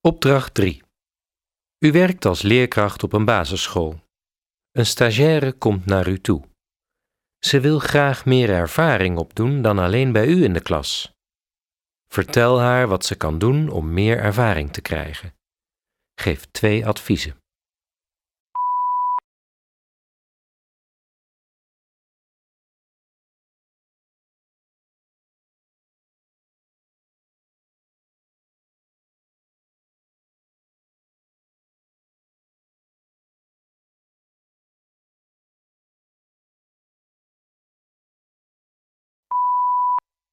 Opdracht 3. U werkt als leerkracht op een basisschool. Een stagiaire komt naar u toe. Ze wil graag meer ervaring opdoen dan alleen bij u in de klas. Vertel haar wat ze kan doen om meer ervaring te krijgen. Geef 2 adviezen.